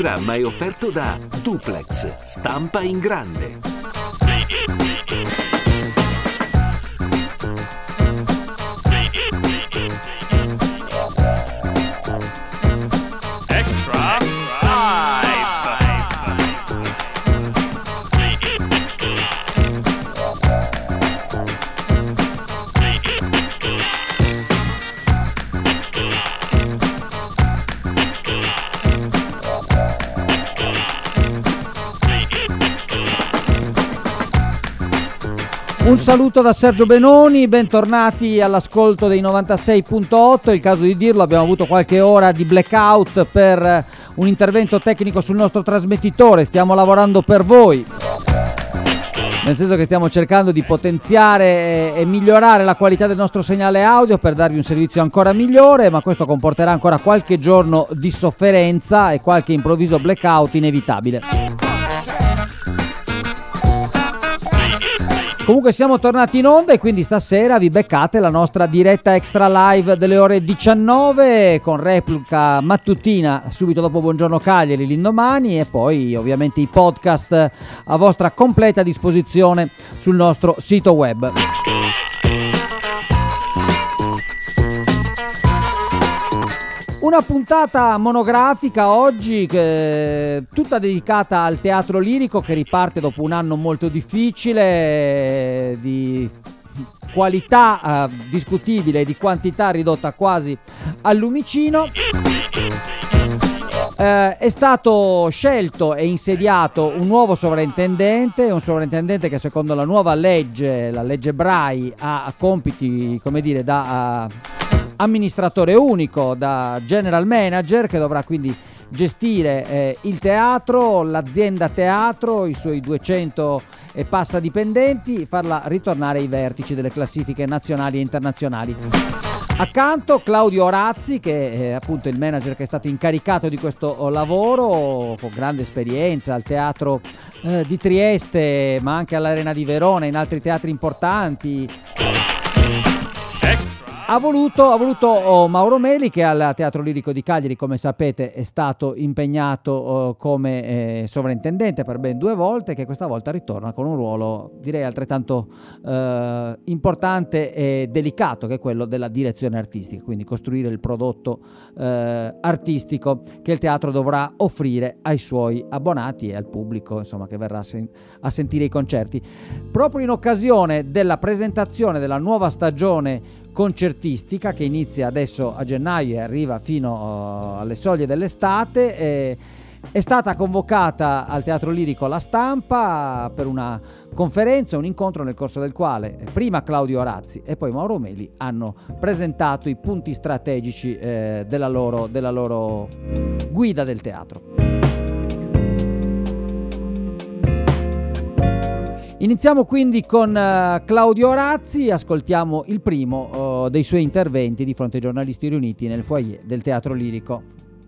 programma è offerto da Duplex, stampa in grande. Un saluto da Sergio Benoni, bentornati all'ascolto dei 96.8, è il caso di dirlo, abbiamo avuto qualche ora di blackout per un intervento tecnico sul nostro trasmettitore, stiamo lavorando per voi, nel senso che stiamo cercando di potenziare e migliorare la qualità del nostro segnale audio per darvi un servizio ancora migliore, ma questo comporterà ancora qualche giorno di sofferenza e qualche improvviso blackout inevitabile. Comunque siamo tornati in onda e quindi stasera vi beccate la nostra diretta extra live delle ore 19 con replica mattutina subito dopo Buongiorno Cagliari l'indomani e poi ovviamente i podcast a vostra completa disposizione sul nostro sito web. Una puntata monografica oggi tutta dedicata al teatro lirico che riparte dopo un anno molto difficile, di qualità discutibile e di quantità ridotta quasi al lumicino. È stato scelto e insediato un nuovo sovrintendente, un sovrintendente che secondo la nuova legge, la legge Brai, ha compiti, come dire, da amministratore unico, da general manager, che dovrà quindi gestire il teatro, l'azienda teatro, i suoi 200 e passa dipendenti, farla ritornare ai vertici delle classifiche nazionali e internazionali. Accanto Claudio Orazzi, che è appunto il manager che è stato incaricato di questo lavoro, con grande esperienza al teatro di Trieste, ma anche all'Arena di Verona, in altri teatri importanti. Ha voluto Mauro Meli, che al Teatro Lirico di Cagliari, come sapete, è stato impegnato come sovrintendente per ben 2 volte, che questa volta ritorna con un ruolo direi altrettanto importante e delicato, che è quello della direzione artistica, quindi costruire il prodotto artistico che il teatro dovrà offrire ai suoi abbonati e al pubblico, insomma, che verrà a sentire i concerti. Proprio in occasione della presentazione della nuova stagione concertistica che inizia adesso a gennaio e arriva fino alle soglie dell'estate, è stata convocata al Teatro Lirico la stampa per una conferenza, un incontro nel corso del quale prima Claudio Orazzi e poi Mauro Meli hanno presentato i punti strategici della loro guida del teatro. Iniziamo quindi con Claudio Orazzi, ascoltiamo il primo dei suoi interventi di fronte ai giornalisti riuniti nel foyer del Teatro Lirico.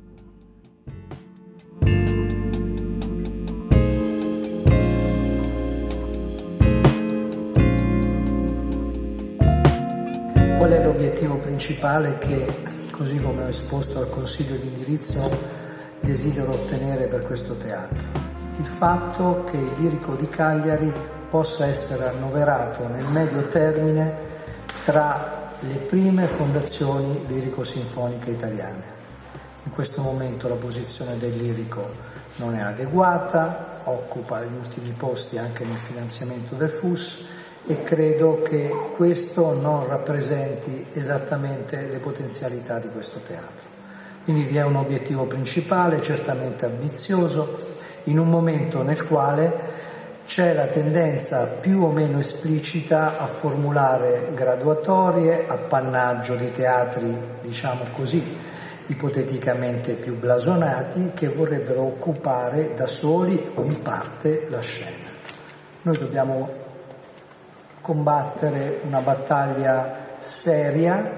Qual è l'obiettivo principale che, così come ho esposto al Consiglio di indirizzo, desidero ottenere per questo teatro? Il fatto che il Lirico di Cagliari possa essere annoverato nel medio termine tra le prime fondazioni lirico-sinfoniche italiane. In questo momento la posizione del Lirico non è adeguata, occupa gli ultimi posti anche nel finanziamento del FUS e credo che questo non rappresenti esattamente le potenzialità di questo teatro. Quindi vi è un obiettivo principale, certamente ambizioso, in un momento nel quale c'è la tendenza più o meno esplicita a formulare graduatorie, appannaggio di teatri, diciamo così, ipoteticamente più blasonati, che vorrebbero occupare da soli o in parte la scena. Noi dobbiamo combattere una battaglia seria,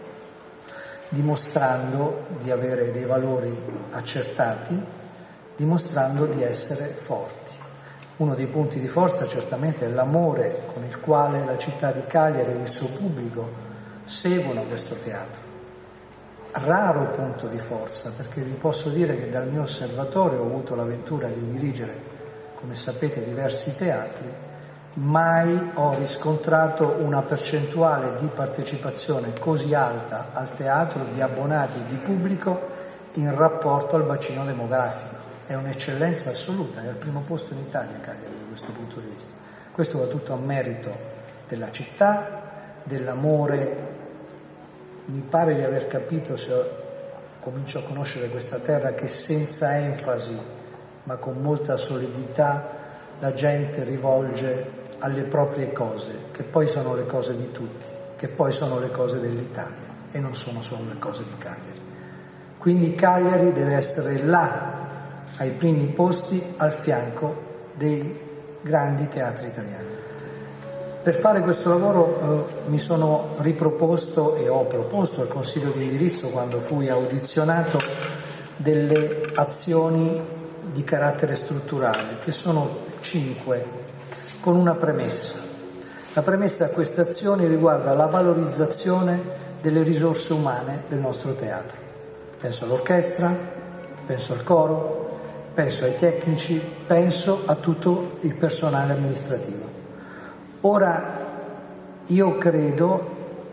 dimostrando di avere dei valori accertati, dimostrando di essere forti. Uno dei punti di forza certamente è l'amore con il quale la città di Cagliari e il suo pubblico seguono questo teatro. raro punto di forza, perché vi posso dire che dal mio osservatorio ho avuto l'avventura di dirigere, come sapete, diversi teatri, mai ho riscontrato una percentuale di partecipazione così alta al teatro di abbonati e di pubblico in rapporto al bacino demografico. È un'eccellenza assoluta, è al primo posto in Italia Cagliari da questo punto di vista. Questo va tutto a merito della città, dell'amore. Mi pare di aver capito, se comincio a conoscere questa terra, che senza enfasi ma con molta solidità la gente rivolge alle proprie cose, che poi sono le cose di tutti, che poi sono le cose dell'Italia e non sono solo le cose di Cagliari. Quindi Cagliari deve essere là, ai primi posti, al fianco dei grandi teatri italiani. Per fare questo lavoro mi sono riproposto e ho proposto al Consiglio di indirizzo, quando fui audizionato, delle azioni di carattere strutturale, che sono 5, con una premessa. La premessa a queste azioni riguarda la valorizzazione delle risorse umane del nostro teatro. Penso all'orchestra, penso al coro, penso ai tecnici, penso a tutto il personale amministrativo. Ora, io credo,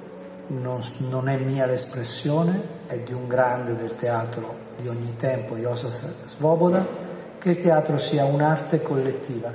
non è mia l'espressione, è di un grande del teatro di ogni tempo, Josef Svoboda, che il teatro sia un'arte collettiva.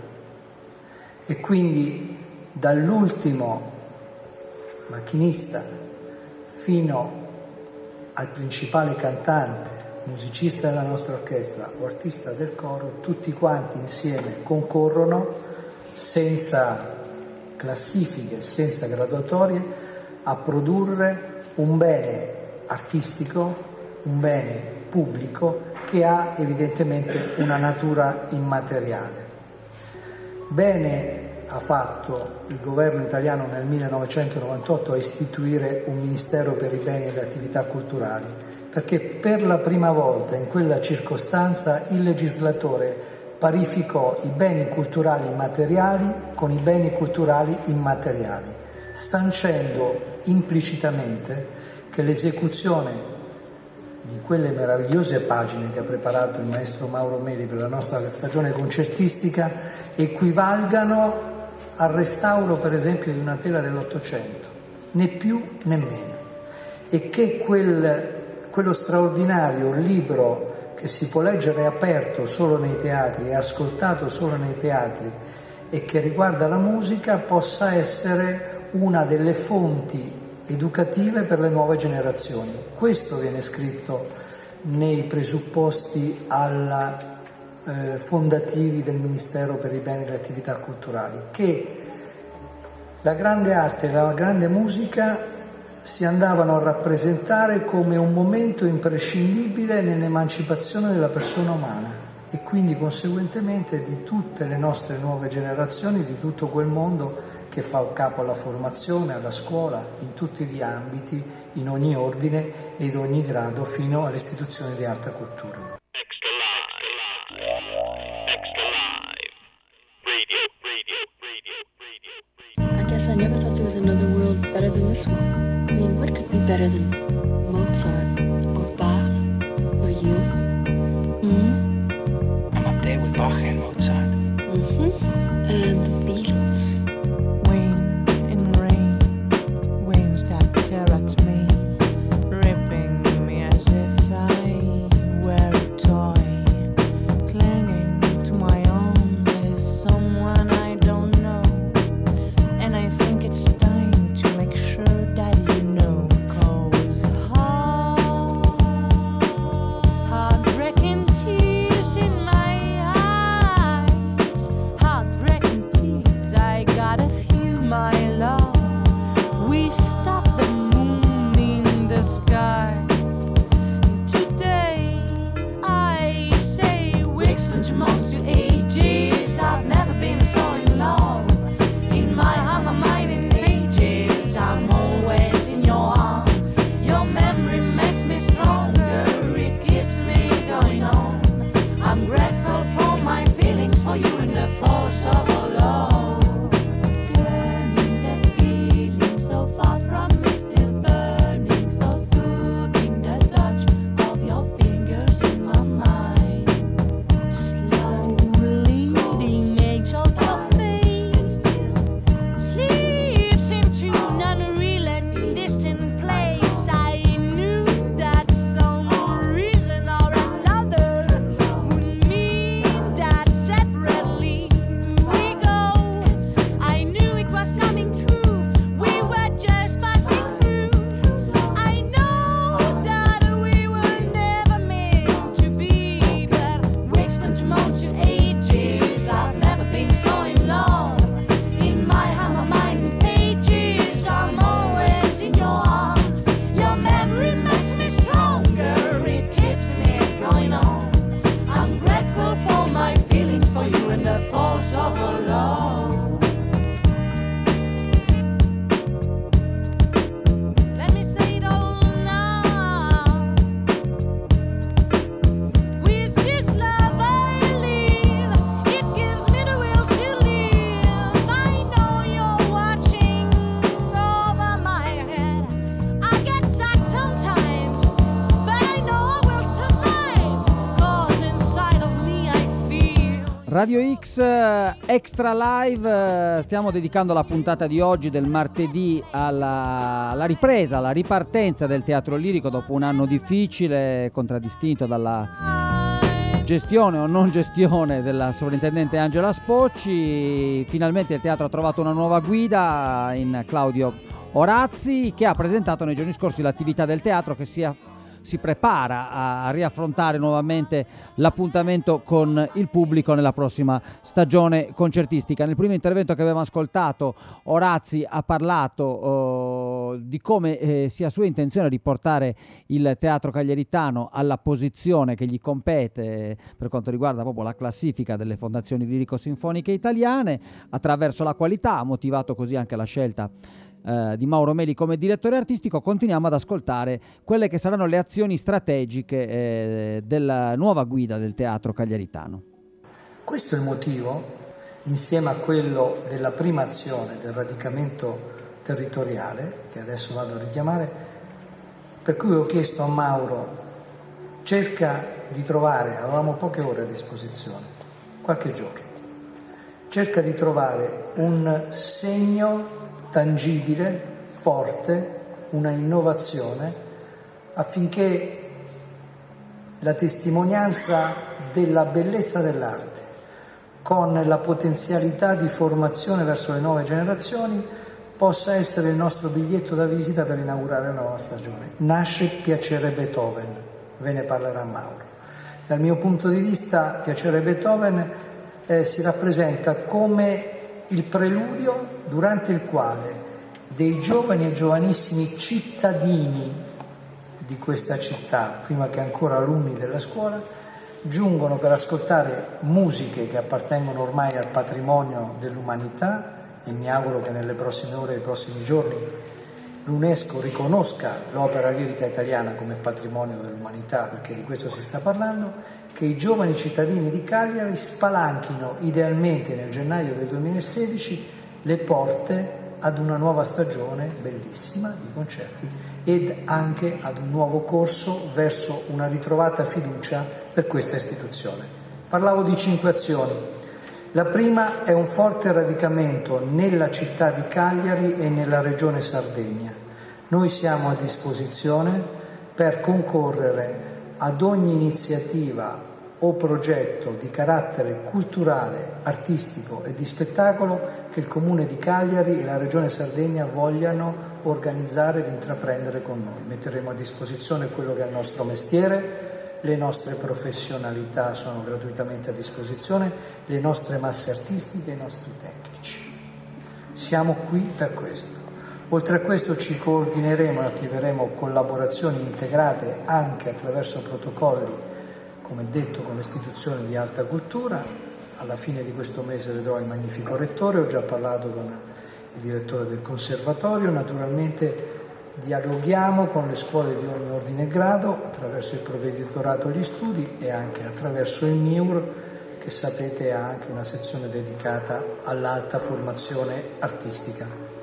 E quindi dall'ultimo macchinista fino al principale cantante, musicista della nostra orchestra o artista del coro, tutti quanti insieme concorrono, senza classifiche, senza graduatorie, a produrre un bene artistico, un bene pubblico che ha evidentemente una natura immateriale. Bene ha fatto il governo italiano nel 1998 a istituire un Ministero per i beni e le attività culturali, perché per la prima volta in quella circostanza il legislatore parificò i beni culturali materiali con i beni culturali immateriali, sancendo implicitamente che l'esecuzione di quelle meravigliose pagine che ha preparato il maestro Mauro Meli per la nostra stagione concertistica equivalgano al restauro, per esempio, di una tela dell'Ottocento, né più né meno, e che quello straordinario libro che si può leggere aperto solo nei teatri e ascoltato solo nei teatri e che riguarda la musica possa essere una delle fonti educative per le nuove generazioni. Questo viene scritto nei presupposti fondativi del Ministero per i beni e le attività culturali, che la grande arte e la grande musica si andavano a rappresentare come un momento imprescindibile nell'emancipazione della persona umana e quindi conseguentemente di tutte le nostre nuove generazioni, di tutto quel mondo che fa capo alla formazione, alla scuola, in tutti gli ambiti, in ogni ordine ed ogni grado, fino alle istituzioni di alta cultura. I guess I never thought there was another world better than this one. I mean, what could be better than Mozart or Bach or you? I'm up there with Bach and Mozart. And the Beatles. Wind and rain, winds that tear at me, ripping me as if I were a toy, clinging to my arms as someone I don't know, and I think it's time to make sure that you know, 'cause heartbreaking tears in my eyes, heartbreaking tears, I got a few, my love. We stopped the moon in the sky. Today I say weeks to months to ages. I've never been so in love. In my heart, my mind in pages. I'm always in your arms. Your memory makes me stronger. It keeps me going on. I'm grateful for my feelings for you and the force of our love. Yearning, the feeling so far from me, still burning so soon. Radio X Extra Live, stiamo dedicando la puntata di oggi del martedì alla ripresa, alla ripartenza del teatro lirico dopo un anno difficile, contraddistinto dalla gestione o non gestione della sovrintendente Angela Spocci. Finalmente il teatro ha trovato una nuova guida in Claudio Orazzi, che ha presentato nei giorni scorsi l'attività del teatro che si prepara a riaffrontare nuovamente l'appuntamento con il pubblico nella prossima stagione concertistica. Nel primo intervento che abbiamo ascoltato, Orazzi ha parlato di come sia sua intenzione di portare il teatro cagliaritano alla posizione che gli compete per quanto riguarda proprio la classifica delle fondazioni lirico-sinfoniche italiane attraverso la qualità. Ha motivato così anche la scelta di Mauro Meli come direttore artistico. Continuiamo ad ascoltare quelle che saranno le azioni strategiche della nuova guida del teatro cagliaritano. Questo è il motivo, insieme a quello della prima azione del radicamento territoriale, che adesso vado a richiamare, per cui ho chiesto a Mauro: cerca di trovare, avevamo poche ore a disposizione, qualche giorno, cerca di trovare un segno tangibile, forte, una innovazione, affinché la testimonianza della bellezza dell'arte, con la potenzialità di formazione verso le nuove generazioni, possa essere il nostro biglietto da visita per inaugurare la nuova stagione. Nasce Piacere Beethoven, ve ne parlerà Mauro. Dal mio punto di vista, Piacere Beethoven si rappresenta come il preludio durante il quale dei giovani e giovanissimi cittadini di questa città, prima che ancora alunni della scuola, giungono per ascoltare musiche che appartengono ormai al patrimonio dell'umanità, e mi auguro che nelle prossime ore e nei prossimi giorni l'UNESCO riconosca l'opera lirica italiana come patrimonio dell'umanità, perché di questo si sta parlando, che i giovani cittadini di Cagliari spalanchino idealmente nel gennaio del 2016 le porte ad una nuova stagione bellissima di concerti ed anche ad un nuovo corso verso una ritrovata fiducia per questa istituzione. Parlavo di 5 azioni. La prima è un forte radicamento nella città di Cagliari e nella regione Sardegna. Noi siamo a disposizione per concorrere ad ogni iniziativa o progetto di carattere culturale, artistico e di spettacolo che il Comune di Cagliari e la Regione Sardegna vogliano organizzare ed intraprendere con noi. Metteremo a disposizione quello che è il nostro mestiere, le nostre professionalità sono gratuitamente a disposizione, le nostre masse artistiche e i nostri tecnici. Siamo qui per questo. Oltre a questo ci coordineremo e attiveremo collaborazioni integrate anche attraverso protocolli, come detto, con le istituzioni di alta cultura. Alla fine di questo mese vedrò il magnifico rettore, ho già parlato con il direttore del conservatorio. Naturalmente dialoghiamo con le scuole di ogni ordine e grado attraverso il provveditorato agli studi e anche attraverso il MIUR, che sapete ha anche una sezione dedicata all'alta formazione artistica.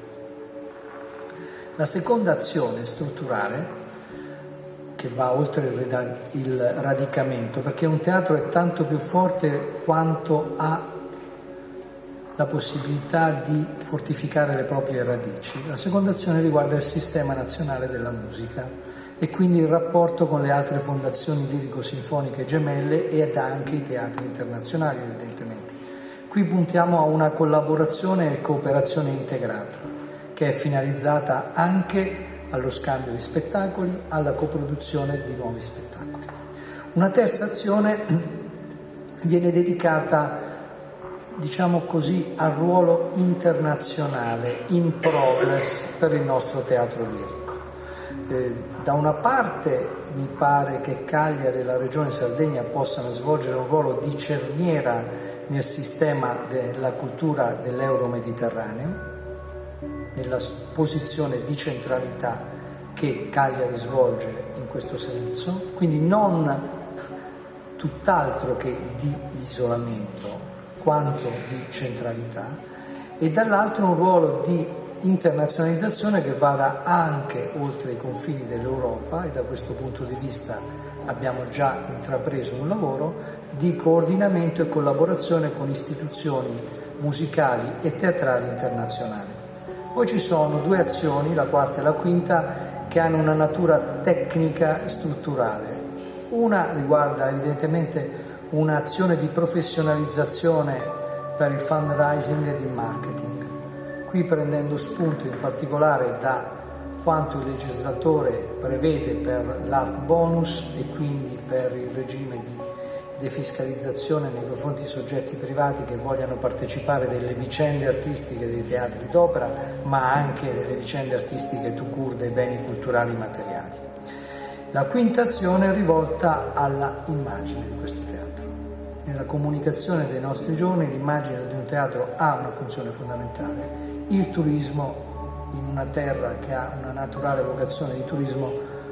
La seconda azione strutturale, che va oltre il radicamento, perché un teatro è tanto più forte quanto ha la possibilità di fortificare le proprie radici. La seconda azione riguarda il Sistema Nazionale della Musica e quindi il rapporto con le altre fondazioni lirico-sinfoniche gemelle ed anche i teatri internazionali, evidentemente. Qui puntiamo a una collaborazione e cooperazione integrata, che è finalizzata anche allo scambio di spettacoli, alla coproduzione di nuovi spettacoli. Una terza azione viene dedicata, diciamo così, al ruolo internazionale in progress per il nostro teatro lirico. Da una parte mi pare che Cagliari e la Regione Sardegna possano svolgere un ruolo di cerniera nel sistema della cultura dell'Euro-Mediterraneo, nella posizione di centralità che Cagliari svolge in questo senso, quindi non tutt'altro che di isolamento quanto di centralità, e dall'altro un ruolo di internazionalizzazione che vada anche oltre i confini dell'Europa, e da questo punto di vista abbiamo già intrapreso un lavoro di coordinamento e collaborazione con istituzioni musicali e teatrali internazionali. Poi ci sono 2 azioni, la quarta e la quinta, che hanno una natura tecnica e strutturale. Una riguarda evidentemente un'azione di professionalizzazione per il fundraising ed il marketing. Qui prendendo spunto in particolare da quanto il legislatore prevede per l'art bonus e quindi per il regime di defiscalizzazione nei confronti di soggetti privati che vogliano partecipare delle vicende artistiche dei teatri d'opera, ma anche delle vicende artistiche tout court dei beni culturali materiali. La quinta azione è rivolta alla immagine di questo teatro. Nella comunicazione dei nostri giorni l'immagine di un teatro ha una funzione fondamentale. Il turismo, in una terra che ha una naturale vocazione di turismo,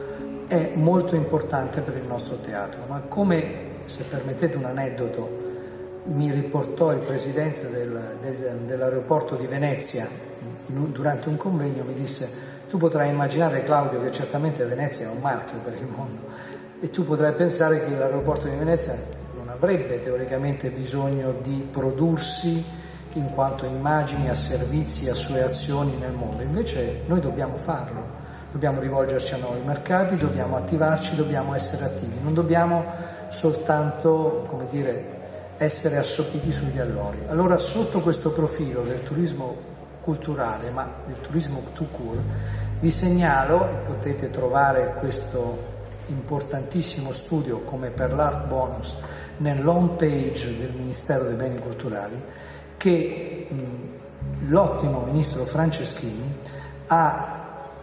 è molto importante per il nostro teatro, ma come, se permettete un aneddoto, mi riportò il presidente dell'aeroporto di Venezia durante un convegno, mi disse: tu potrai immaginare, Claudio, che certamente Venezia è un marchio per il mondo e tu potrai pensare che l'aeroporto di Venezia non avrebbe teoricamente bisogno di prodursi in quanto immagini, a servizi, a sue azioni nel mondo. Invece noi dobbiamo farlo, dobbiamo rivolgerci a nuovi mercati, dobbiamo attivarci, dobbiamo essere attivi, non dobbiamo soltanto, come dire, essere assopiti sugli allori. Allora, sotto questo profilo del turismo culturale, ma del turismo tout court, vi segnalo, e potete trovare questo importantissimo studio come per l'Art Bonus nell'home page del Ministero dei Beni Culturali, che l'ottimo ministro Franceschini ha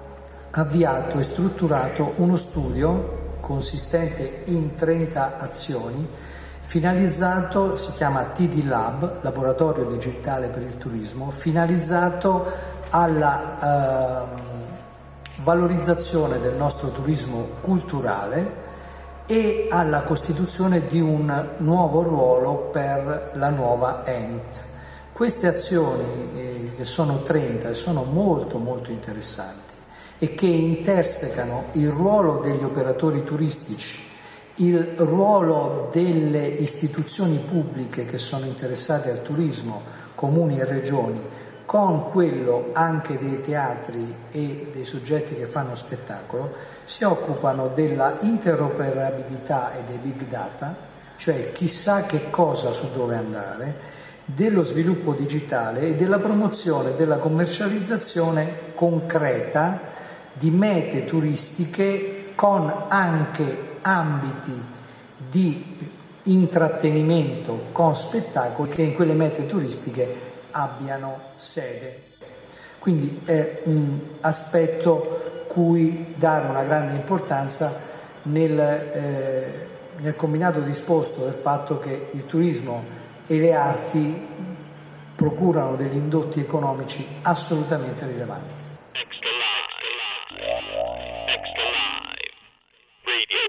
avviato e strutturato uno studio consistente in 30 azioni, finalizzato, si chiama TD Lab, Laboratorio Digitale per il Turismo, finalizzato alla valorizzazione del nostro turismo culturale e alla costituzione di un nuovo ruolo per la nuova ENIT. Queste azioni, che sono 30, sono molto interessanti e che intersecano il ruolo degli operatori turistici, il ruolo delle istituzioni pubbliche che sono interessate al turismo, comuni e regioni, con quello anche dei teatri e dei soggetti che fanno spettacolo, si occupano della interoperabilità e dei big data, cioè chissà che cosa su dove andare, dello sviluppo digitale e della promozione della commercializzazione concreta di mete turistiche con anche ambiti di intrattenimento con spettacoli che in quelle mete turistiche abbiano sede. Quindi è un aspetto cui dare una grande importanza nel combinato disposto del fatto che il turismo e le arti procurano degli indotti economici assolutamente rilevanti. Extra live. Extra live. Radio.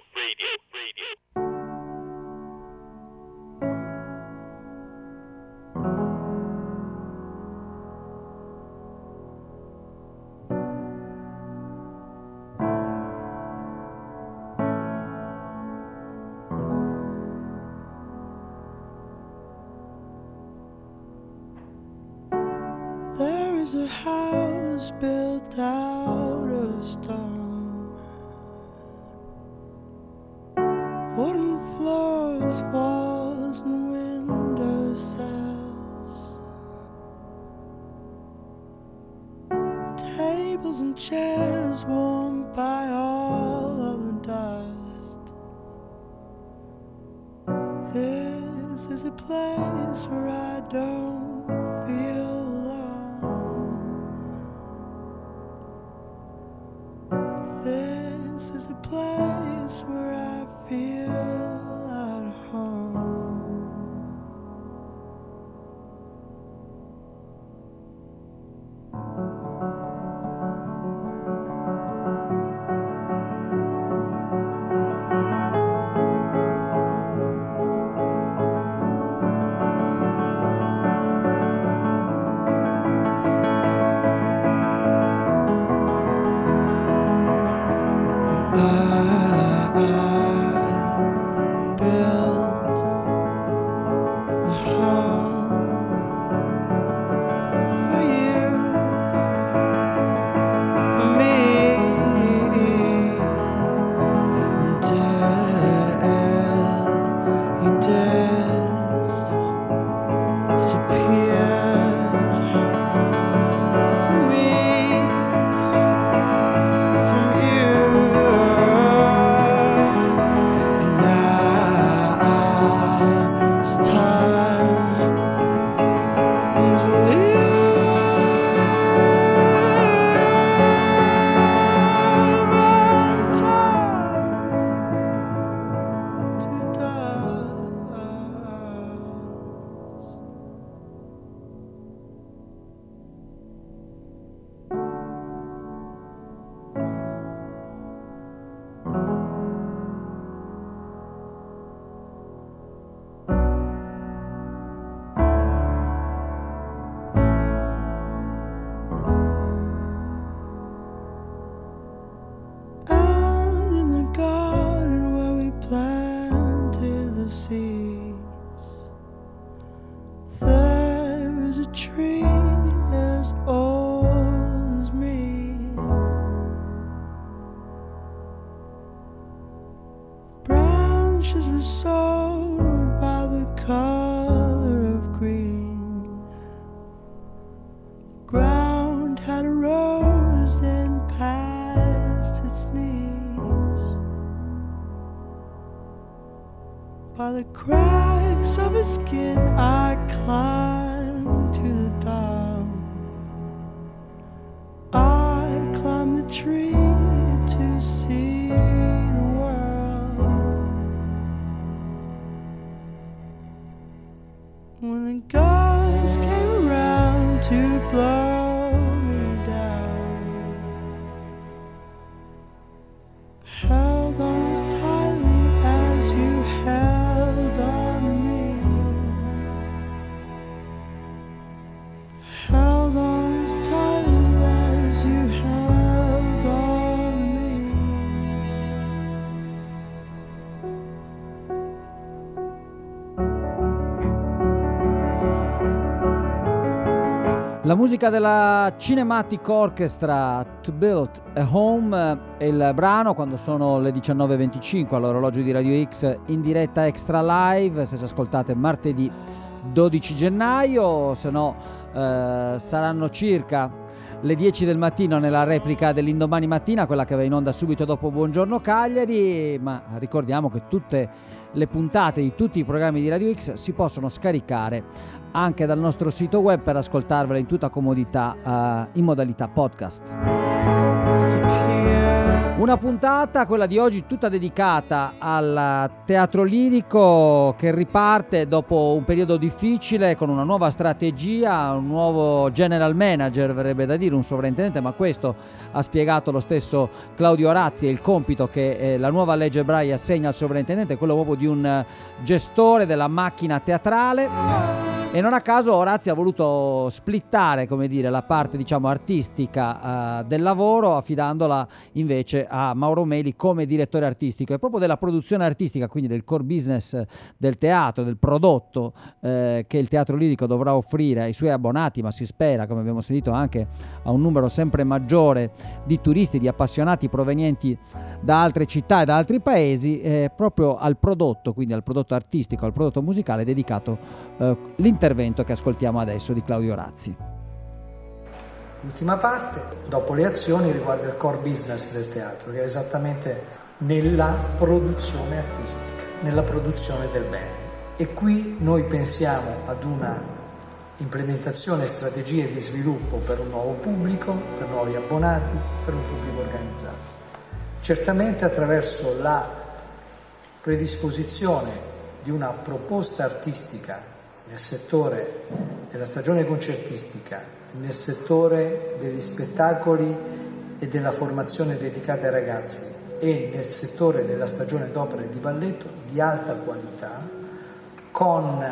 There is a house built out of stone, wooden floors, walls and window sills, tables and chairs warmed by all of the dust. This is a place where I don't feel this is a place where I feel at home. was sold by the color of green. Ground had rose and past its knees. By the cracks of his skin I climbed to the top. I climbed the tree to see the world. When the guys came around to blow me down, held on as tightly as you held on to me. Held on as tightly as you held on to me. La musica della Cinematic Orchestra, To Build a Home, è il brano quando sono le 19:25 all'orologio di Radio X in diretta Extra Live, se ci ascoltate martedì 12 gennaio, se no saranno circa le 10 del mattino nella replica dell'indomani mattina, quella che va in onda subito dopo Buongiorno Cagliari, ma ricordiamo che tutte le puntate di tutti i programmi di Radio X si possono scaricare anche dal nostro sito web per ascoltarvela in tutta comodità in modalità podcast. Una puntata, quella di oggi, tutta dedicata al teatro lirico che riparte dopo un periodo difficile con una nuova strategia, un nuovo general manager, verrebbe da dire, un sovrintendente, ma questo ha spiegato lo stesso Claudio Orazzi, è il compito che la nuova legge Brai assegna al sovrintendente, quello proprio di un gestore della macchina teatrale. E non a caso Orazzi ha voluto splittare, come dire, la parte, diciamo, artistica del lavoro, affidandola invece a Mauro Meli come direttore artistico, e proprio della produzione artistica, quindi del core business del teatro, del prodotto che il teatro lirico dovrà offrire ai suoi abbonati, ma si spera, come abbiamo sentito, anche a un numero sempre maggiore di turisti, di appassionati provenienti da altre città e da altri paesi, proprio al prodotto, quindi al prodotto artistico, al prodotto musicale dedicato l'intervento che ascoltiamo adesso di Claudio Orazzi. L'ultima parte, dopo le azioni, riguarda il core business del teatro, che è esattamente nella produzione artistica, nella produzione del bene. E qui noi pensiamo ad una implementazione e strategie di sviluppo per un nuovo pubblico, per nuovi abbonati, per un pubblico organizzato. Certamente attraverso la predisposizione di una proposta artistica nel settore della stagione concertistica, nel settore degli spettacoli e della formazione dedicata ai ragazzi e nel settore della stagione d'opera e di balletto di alta qualità, con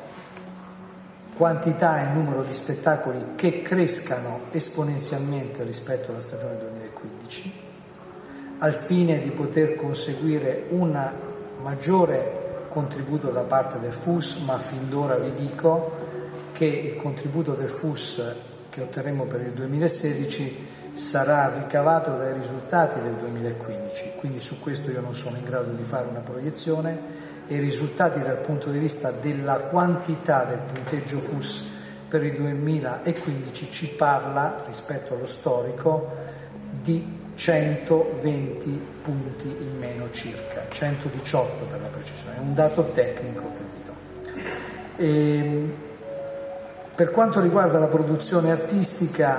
quantità e numero di spettacoli che crescano esponenzialmente rispetto alla stagione 2015, al fine di poter conseguire un maggiore contributo da parte del FUS, ma fin d'ora vi dico che il contributo del FUS che otterremo per il 2016 sarà ricavato dai risultati del 2015, quindi su questo io non sono in grado di fare una proiezione, e i risultati dal punto di vista della quantità del punteggio FUS per il 2015 ci parla, rispetto allo storico, di 120 punti in meno circa, 118 per la precisione, è un dato tecnico che vi do. Per quanto riguarda la produzione artistica,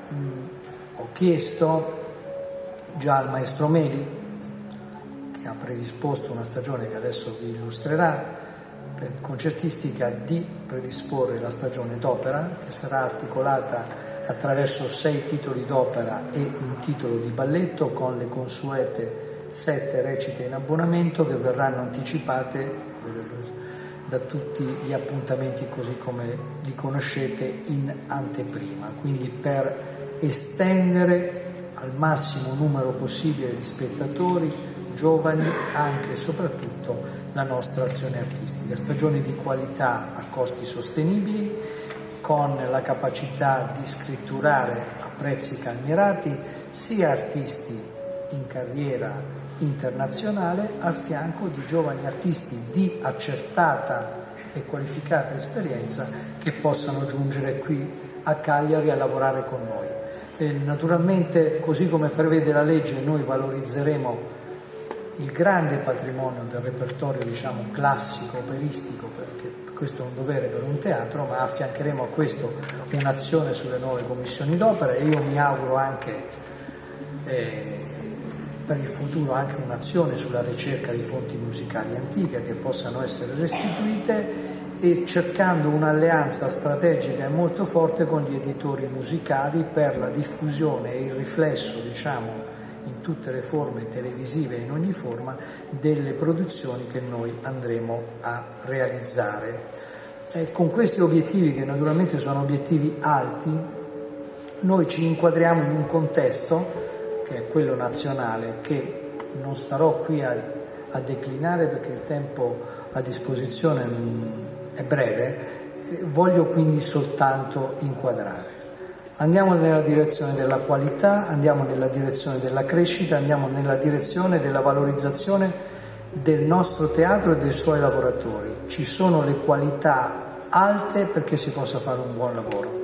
ho chiesto già al maestro Meli, che ha predisposto una stagione che adesso vi illustrerà, per concertistica, di predisporre la stagione d'opera, che sarà articolata attraverso 6 titoli d'opera e un titolo di balletto, con le consuete 7 recite in abbonamento che verranno anticipate da tutti gli appuntamenti così come li conoscete in anteprima, quindi per estendere al massimo numero possibile di spettatori giovani anche e soprattutto la nostra azione artistica. Stagioni di qualità a costi sostenibili, con la capacità di scritturare a prezzi calmierati sia artisti in carriera internazionale al fianco di giovani artisti di accertata e qualificata esperienza che possano giungere qui a Cagliari a lavorare con noi. E naturalmente, così come prevede la legge, noi valorizzeremo il grande patrimonio del repertorio, diciamo, classico, operistico, perché questo è un dovere per un teatro, ma affiancheremo a questo un'azione sulle nuove commissioni d'opera e io mi auguro anche per il futuro anche un'azione sulla ricerca di fonti musicali antiche che possano essere restituite, e cercando un'alleanza strategica e molto forte con gli editori musicali per la diffusione e il riflesso, diciamo, in tutte le forme televisive e in ogni forma delle produzioni che noi andremo a realizzare. Con questi obiettivi, che naturalmente sono obiettivi alti, noi ci inquadriamo in un contesto che è quello nazionale, che non starò qui a declinare perché il tempo a disposizione è breve, voglio quindi soltanto inquadrare. Andiamo nella direzione della qualità, andiamo nella direzione della crescita, andiamo nella direzione della valorizzazione del nostro teatro e dei suoi lavoratori. Ci sono le qualità alte perché si possa fare un buon lavoro.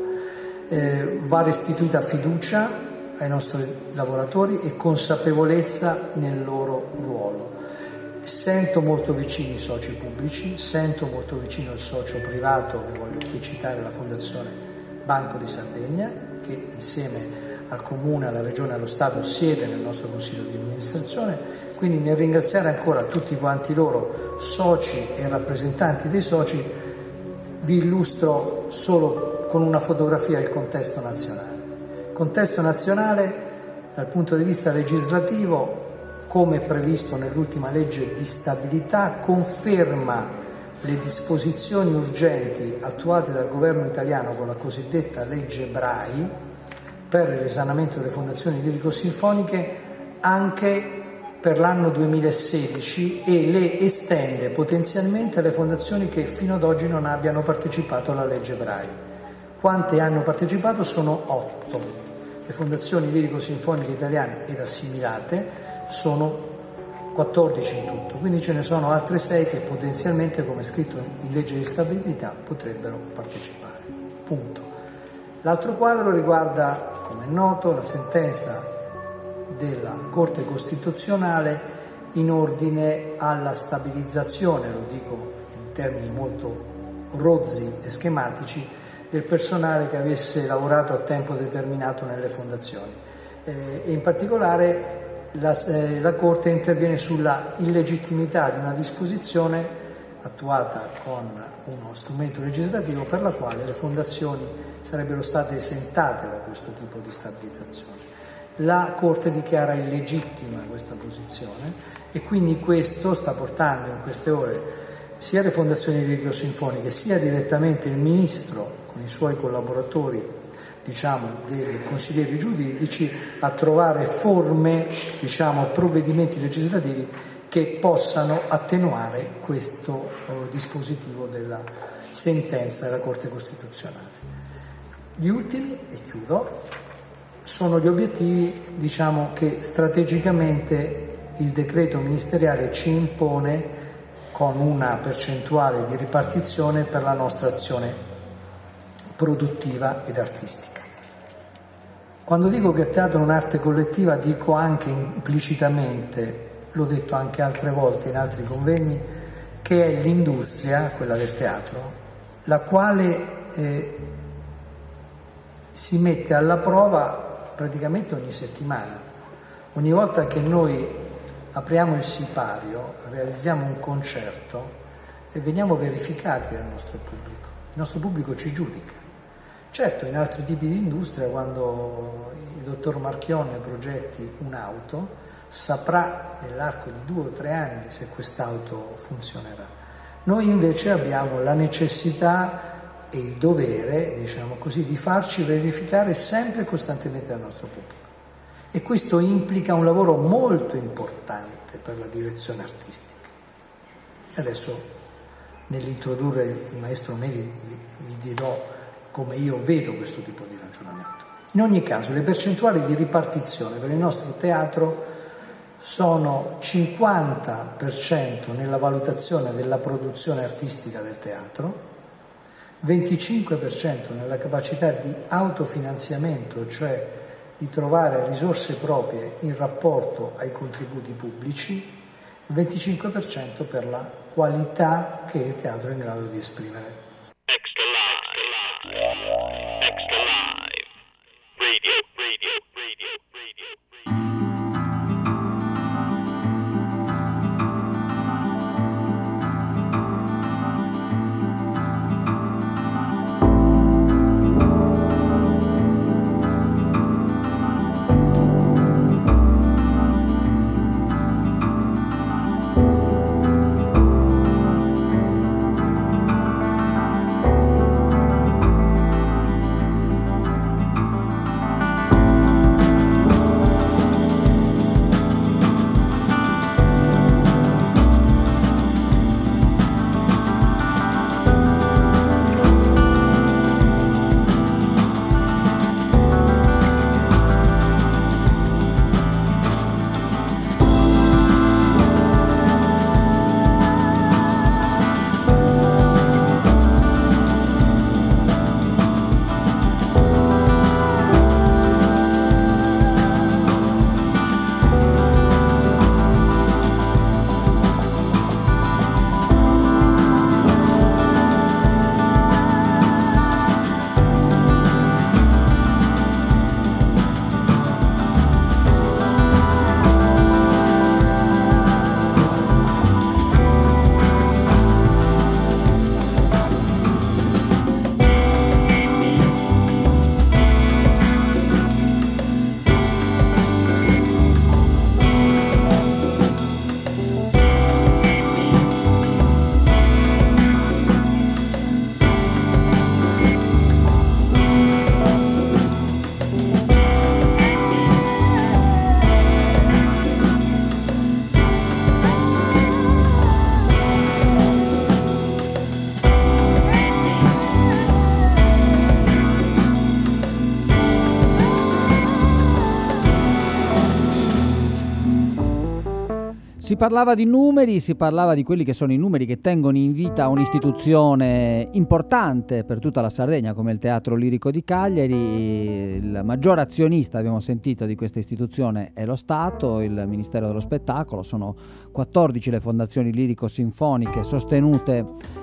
Va restituita fiducia ai nostri lavoratori e consapevolezza nel loro ruolo. Sento molto vicini i soci pubblici, sento molto vicino il socio privato, che voglio qui citare, la Fondazione Banco di Sardegna, che insieme al Comune, alla Regione e allo Stato siede nel nostro Consiglio di amministrazione. Quindi nel ringraziare ancora tutti quanti loro, soci e rappresentanti dei soci, vi illustro solo con una fotografia il contesto nazionale. Contesto nazionale dal punto di vista legislativo, come previsto nell'ultima legge di stabilità, conferma le disposizioni urgenti attuate dal governo italiano con la cosiddetta legge Brai per il risanamento delle fondazioni lirico-sinfoniche anche per l'anno 2016 e le estende potenzialmente alle fondazioni che fino ad oggi non abbiano partecipato alla legge Brai. Quante hanno partecipato? Sono 8. Le fondazioni lirico-sinfoniche italiane ed assimilate sono 14 in tutto, quindi ce ne sono altre 6 che potenzialmente, come scritto in legge di stabilità, potrebbero partecipare. Punto. L'altro quadro riguarda, come è noto, la sentenza della Corte Costituzionale in ordine alla stabilizzazione, lo dico in termini molto rozzi e schematici, del personale che avesse lavorato a tempo determinato nelle fondazioni. E in particolare la Corte interviene sulla illegittimità di una disposizione attuata con uno strumento legislativo per la quale le fondazioni sarebbero state esentate da questo tipo di stabilizzazione. La Corte dichiara illegittima questa posizione e quindi questo sta portando in queste ore sia le fondazioni lirico-sinfoniche sia direttamente il Ministro con i suoi collaboratori, diciamo, dei consiglieri giuridici, a trovare forme, diciamo, provvedimenti legislativi che possano attenuare questo dispositivo della sentenza della Corte Costituzionale. Gli ultimi, e chiudo, sono gli obiettivi, diciamo, che strategicamente il decreto ministeriale ci impone con una percentuale di ripartizione per la nostra azione produttiva ed artistica. Quando dico che il teatro è un'arte collettiva, dico anche implicitamente, l'ho detto anche altre volte in altri convegni, che è l'industria, quella del teatro, la quale si mette alla prova praticamente ogni settimana. Ogni volta che noi apriamo il sipario, realizziamo un concerto e veniamo verificati dal nostro pubblico. Il nostro pubblico ci giudica. Certo, in altri tipi di industria, quando il dottor Marchionne progetti un'auto, saprà nell'arco di 2 o 3 anni se quest'auto funzionerà. Noi invece abbiamo la necessità e il dovere, diciamo così, di farci verificare sempre e costantemente dal nostro pubblico. E questo implica un lavoro molto importante per la direzione artistica. Adesso, nell'introdurre il maestro Meli, vi dirò come io vedo questo tipo di ragionamento. In ogni caso, le percentuali di ripartizione per il nostro teatro sono 50% nella valutazione della produzione artistica del teatro, 25% nella capacità di autofinanziamento, cioè di trovare risorse proprie in rapporto ai contributi pubblici, il 25% per la qualità che il teatro è in grado di esprimere. Extra live. Extra live. Radio. Si parlava di numeri, si parlava di quelli che sono i numeri che tengono in vita un'istituzione importante per tutta la Sardegna come il Teatro Lirico di Cagliari. Il maggior azionista, abbiamo sentito, di questa istituzione è lo Stato, il Ministero dello Spettacolo. Sono 14 le fondazioni lirico-sinfoniche sostenute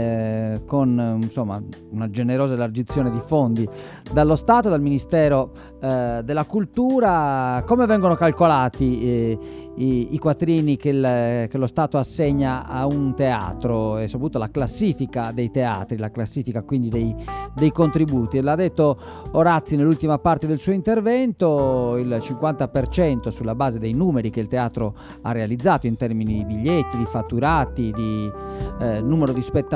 con insomma una generosa elargizione di fondi dallo Stato, dal Ministero della Cultura. Come vengono calcolati i quattrini che lo Stato assegna a un teatro, e soprattutto la classifica dei teatri, la classifica quindi dei contributi? L'ha detto Orazzi nell'ultima parte del suo intervento: il 50% sulla base dei numeri che il teatro ha realizzato in termini di biglietti, di fatturati, di numero di spettatori,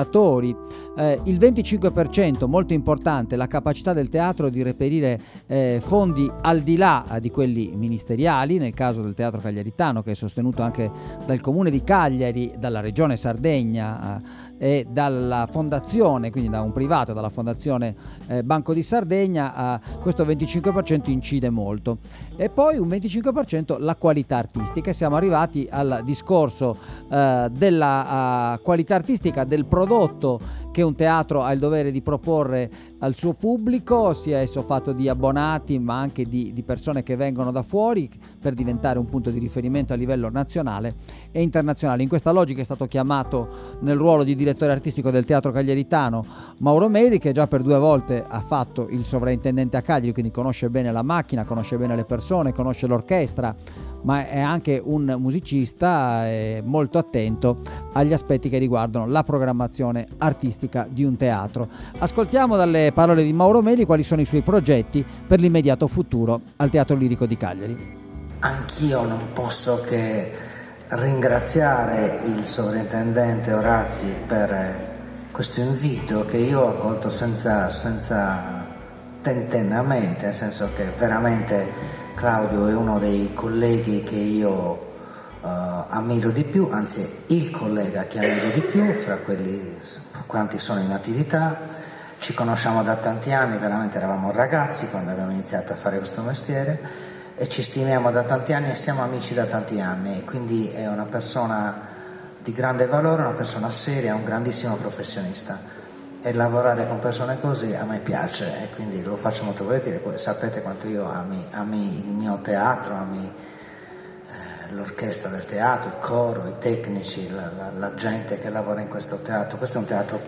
il 25%, molto importante, la capacità del teatro di reperire fondi al di là di quelli ministeriali, nel caso del Teatro Cagliaritano, che è sostenuto anche dal Comune di Cagliari, dalla Regione Sardegna e dalla fondazione, quindi da un privato, dalla fondazione Banco di Sardegna. Questo 25% incide molto. E poi un 25% la qualità artistica. Siamo arrivati al discorso della qualità artistica del prodotto che un teatro ha il dovere di proporre al suo pubblico, sia esso fatto di abbonati ma anche di persone che vengono da fuori, per diventare un punto di riferimento a livello nazionale e internazionale. In questa logica è stato chiamato nel ruolo di direttore artistico del Teatro Cagliaritano Mauro Meli, che già per 2 volte ha fatto il sovrintendente a Cagliari, quindi conosce bene la macchina, conosce bene le persone, conosce l'orchestra, ma è anche un musicista molto attento agli aspetti che riguardano la programmazione artistica di un teatro. Ascoltiamo dalle parole di Mauro Meli quali sono i suoi progetti per l'immediato futuro al Teatro Lirico di Cagliari. Anch'io non posso che ringraziare il sovrintendente Orazzi per questo invito che io ho accolto senza tentennamento, nel senso che veramente Claudio è uno dei colleghi che io ammiro di più, anzi il collega che ammiro di più fra quelli quanti sono in attività. Ci conosciamo da tanti anni, veramente eravamo ragazzi quando abbiamo iniziato a fare questo mestiere, e ci stimiamo da tanti anni e siamo amici da tanti anni, quindi è una persona di grande valore, una persona seria, un grandissimo professionista, e lavorare con persone così a me piace e quindi lo faccio molto volentieri. Poi sapete quanto io ami il mio teatro, ami l'orchestra del teatro, il coro, i tecnici, la gente che lavora in questo teatro. Questo è un teatro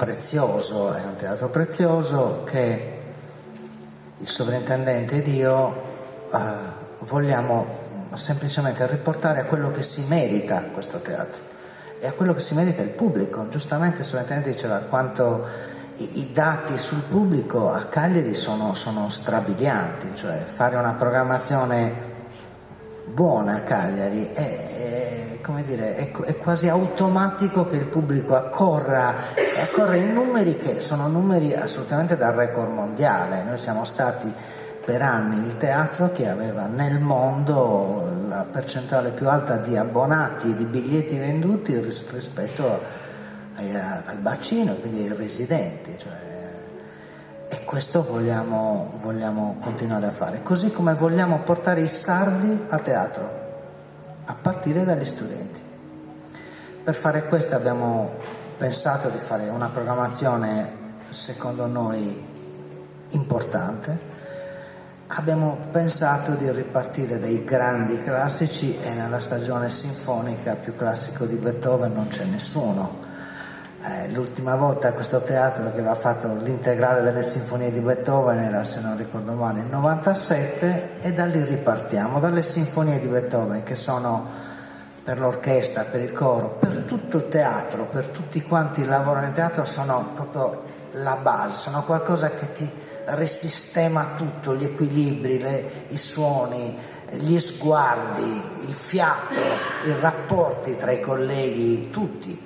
prezioso che il sovrintendente ed io vogliamo semplicemente riportare a quello che si merita questo teatro e a quello che si merita il pubblico. Giustamente il sovrintendente diceva quanto i dati sul pubblico a Cagliari sono strabilianti, cioè fare una programmazione buona a Cagliari è quasi automatico che il pubblico accorra in numeri che sono numeri assolutamente da record mondiale. Noi siamo stati per anni il teatro che aveva nel mondo la percentuale più alta di abbonati, di biglietti venduti rispetto al bacino, quindi ai residenti, e questo vogliamo continuare a fare, così come vogliamo portare i sardi a teatro, a partire dagli studenti. Per fare questo abbiamo pensato di fare una programmazione secondo noi importante. Abbiamo pensato di ripartire dai grandi classici e nella stagione sinfonica più classico di Beethoven non c'è nessuno. L'ultima volta questo teatro che aveva fatto l'integrale delle sinfonie di Beethoven era, se non ricordo male, il 97, e da lì ripartiamo, dalle sinfonie di Beethoven che sono per l'orchestra, per il coro, per tutto il teatro, per tutti quanti lavorano in teatro, sono proprio la base, sono qualcosa che ti risistema tutto, gli equilibri, i suoni, gli sguardi, il fiato, i rapporti tra i colleghi, tutti.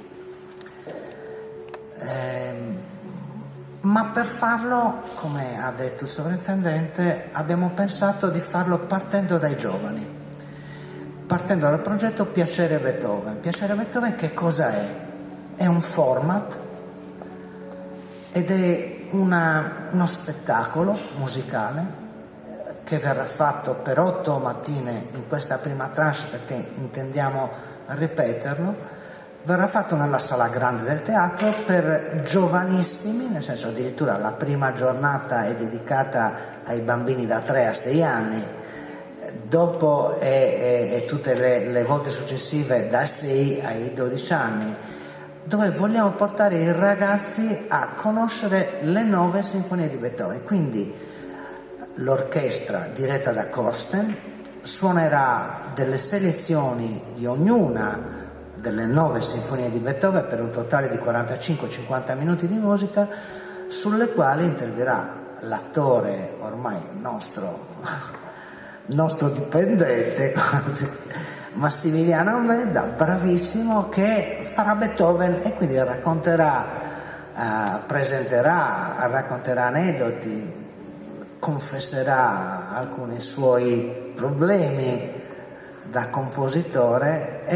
Ma per farlo, come ha detto il sovrintendente, abbiamo pensato di farlo partendo dai giovani, partendo dal progetto Piacere Beethoven. Piacere Beethoven che cosa è? È un format ed è uno spettacolo musicale che verrà fatto per 8 mattine in questa prima tranche, perché intendiamo ripeterlo. Verrà fatto nella sala grande del teatro per giovanissimi, nel senso addirittura la prima giornata è dedicata ai bambini da 3 a 6 anni, dopo e tutte le volte successive da 6 ai 12 anni, dove vogliamo portare i ragazzi a conoscere le 9 sinfonie di Beethoven. Quindi l'orchestra diretta da Korsten suonerà delle selezioni di ognuna delle 9 sinfonie di Beethoven per un totale di 45-50 minuti di musica, sulle quali interverrà l'attore ormai nostro dipendente, Massimiliano Medda, bravissimo, che farà Beethoven e quindi racconterà aneddoti, confesserà alcuni suoi problemi da compositore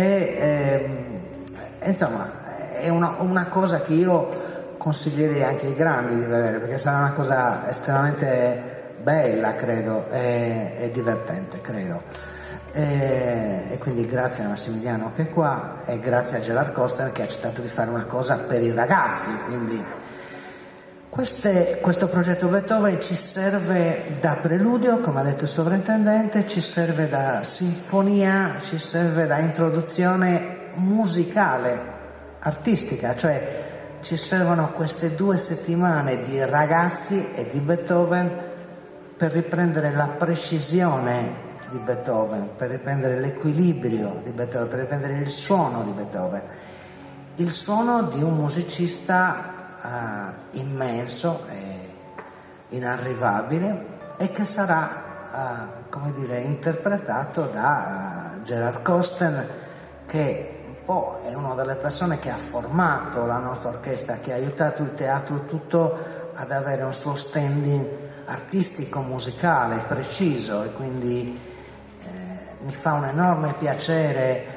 insomma è una cosa che io consiglierei anche ai grandi di vedere, perché sarà una cosa estremamente bella, credo, e divertente, credo. E quindi grazie a Massimiliano che è qua e grazie a Gerard Koster che ha accettato di fare una cosa per i ragazzi. Quindi questo progetto Beethoven ci serve da preludio, come ha detto il sovrintendente, ci serve da sinfonia, ci serve da introduzione musicale, artistica, cioè ci servono queste 2 settimane di ragazzi e di Beethoven per riprendere la precisione di Beethoven, per riprendere l'equilibrio di Beethoven, per riprendere il suono di Beethoven, il suono di un musicista immenso e inarrivabile e che sarà interpretato da Gerard Koster, che un po' è una delle persone che ha formato la nostra orchestra, che ha aiutato il teatro tutto ad avere un suo standing artistico musicale preciso, e quindi mi fa un enorme piacere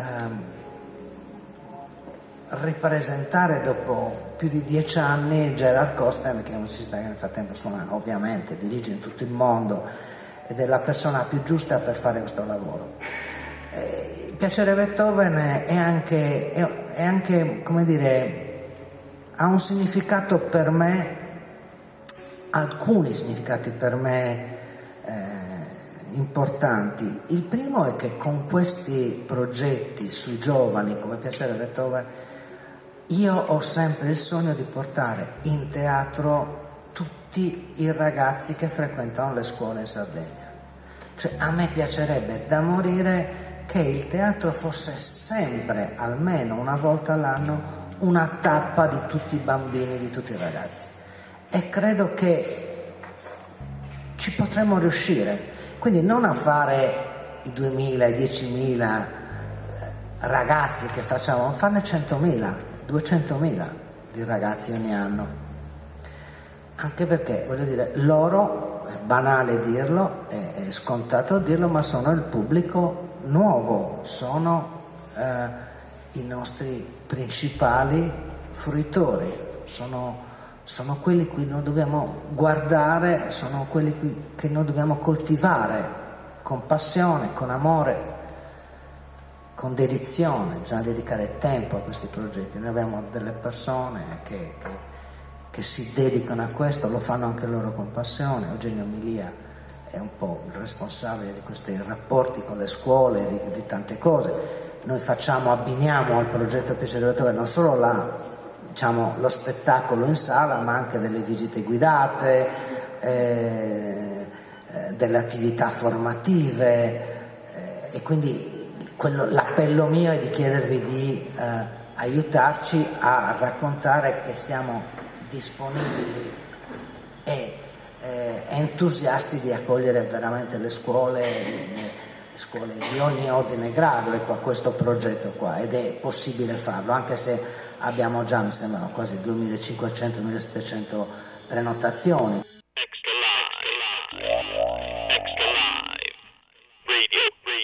ripresentare dopo più di 10 anni Gerard Koster, che è un musicista che nel frattempo suona, ovviamente dirige in tutto il mondo ed è la persona più giusta per fare questo lavoro. Il piacere Beethoven è anche, come dire, ha un significato per me, alcuni significati per me importanti. Il primo è che con questi progetti sui giovani come Piacere Beethoven io ho sempre il sogno di portare in teatro tutti i ragazzi che frequentano le scuole in Sardegna. Cioè, a me piacerebbe da morire che il teatro fosse sempre, almeno una volta all'anno, una tappa di tutti i bambini, di tutti i ragazzi. E credo che ci potremmo riuscire. Quindi non a fare i 2.000, i 10.000 ragazzi che facciamo, ma farne 100.000, 200.000 di ragazzi ogni anno. Anche perché, voglio dire, loro, è banale dirlo, è scontato dirlo, ma sono il pubblico nuovo, sono i nostri principali fruitori, sono quelli cui noi dobbiamo guardare, sono quelli che noi dobbiamo coltivare con passione, con amore, con dedizione. Bisogna dedicare tempo a questi progetti. Noi abbiamo delle persone che si dedicano a questo, lo fanno anche loro con passione. Eugenio Milia è un po' il responsabile di questi rapporti con le scuole, di tante cose. Noi abbiniamo al progetto Piacere Beethoven non solo lo spettacolo in sala, ma anche delle visite guidate, delle attività formative, e quindi l'appello mio è di chiedervi di aiutarci a raccontare che siamo disponibili e entusiasti di accogliere veramente le scuole di ogni ordine e grado, ecco, a questo progetto qua, ed è possibile farlo, anche se abbiamo già, mi sembrano, quasi 2500-1700 prenotazioni. Extra live. Extra live. Radio.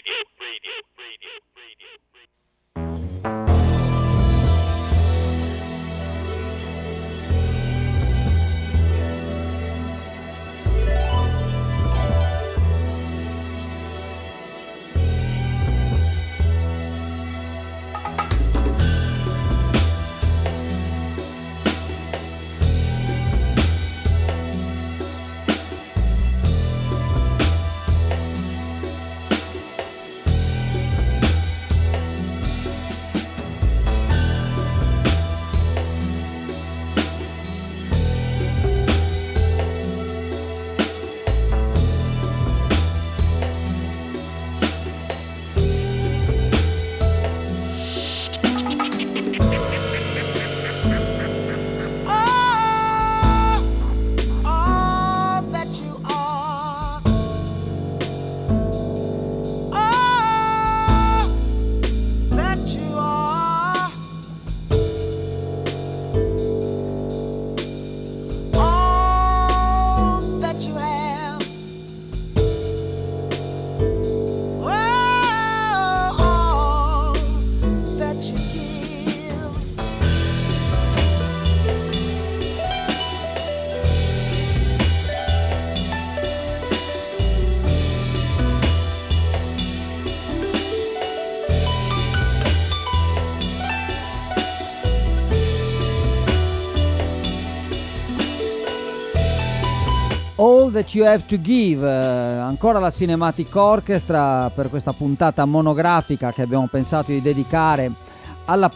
All That You Have to Give, ancora la Cinematic Orchestra per questa puntata monografica che abbiamo pensato di dedicare alla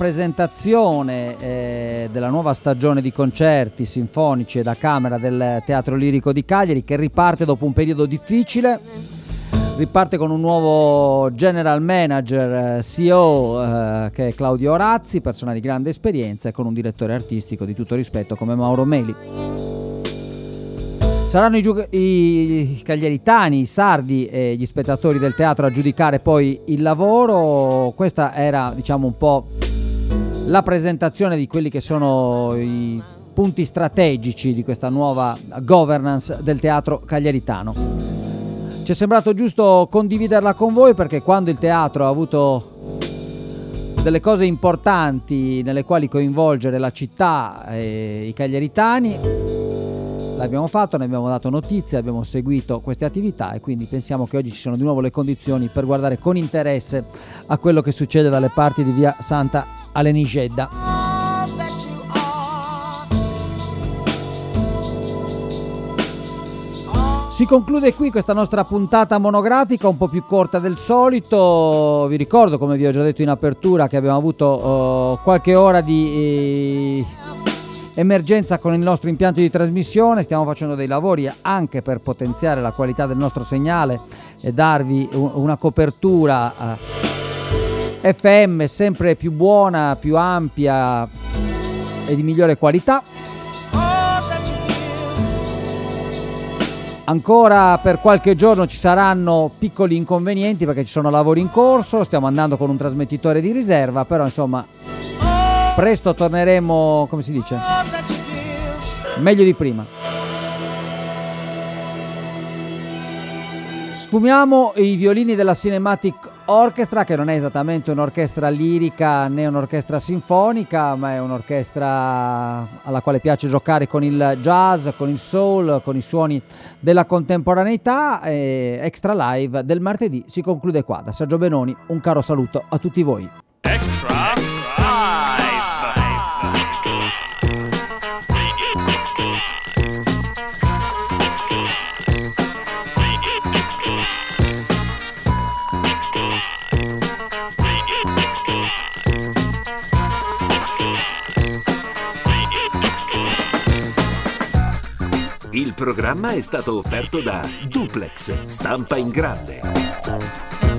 presentazione della nuova stagione di concerti sinfonici e da camera del Teatro Lirico di Cagliari, che riparte dopo un periodo difficile, riparte con un nuovo general manager, CEO, che è Claudio Orazzi, persona di grande esperienza, e con un direttore artistico di tutto rispetto come Mauro Meli. Saranno i cagliaritani, i sardi e gli spettatori del teatro a giudicare poi il lavoro. Questa era, diciamo, un po' la presentazione di quelli che sono i punti strategici di questa nuova governance del teatro cagliaritano. Ci è sembrato giusto condividerla con voi, perché quando il teatro ha avuto delle cose importanti nelle quali coinvolgere la città e i cagliaritani, l'abbiamo fatto, ne abbiamo dato notizie, abbiamo seguito queste attività e quindi pensiamo che oggi ci sono di nuovo le condizioni per guardare con interesse a quello che succede dalle parti di via Santa Alenigedda. Si conclude qui questa nostra puntata monografica un po' più corta del solito. Vi ricordo, come vi ho già detto in apertura, che abbiamo avuto qualche ora di emergenza con il nostro impianto di trasmissione. Stiamo facendo dei lavori anche per potenziare la qualità del nostro segnale e darvi una copertura FM sempre più buona, più ampia e di migliore qualità. Ancora per qualche giorno ci saranno piccoli inconvenienti perché ci sono lavori in corso, stiamo andando con un trasmettitore di riserva, però insomma presto torneremo, come si dice, meglio di prima. Sfumiamo i violini della Cinematic Orchestra, che non è esattamente un'orchestra lirica né un'orchestra sinfonica, ma è un'orchestra alla quale piace giocare con il jazz, con il soul, con i suoni della contemporaneità. Extra Live del martedì si conclude qua. Da Sergio Benoni un caro saluto a tutti voi. Extra Live. Il programma è stato offerto da Duplex, stampa in grande.